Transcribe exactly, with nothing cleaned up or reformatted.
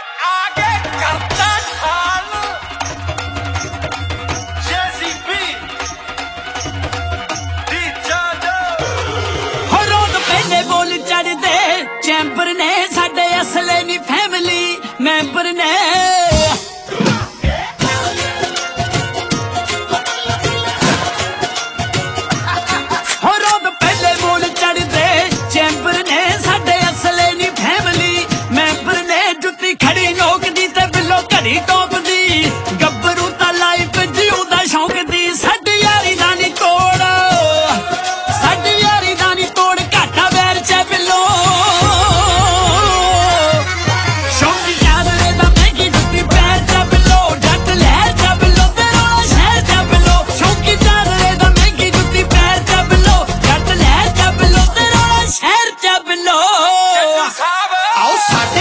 आगे करता ठाल जेसीबी दी जादो हो रोज पहले बोल चढ़दे चैंबर ने साडे असले नी फैमिली मैंबर ने घड़ी टोपदी गब्बरू ता लाइफ जीउदा शौक दी साडी यारी दा नी तोड़ साडी यारी दा नी तोड़ घाटा बैर च बिलो शौकी यारे दा महंगी जुत्ती पैर च बिलो जट लहर च बिलो ते रोला शहर च बिलो शौकी यारे दा महंगी जुत्ती पैर च बिलो जट लहर च बिलो ते रोला शहर च बिलो आओ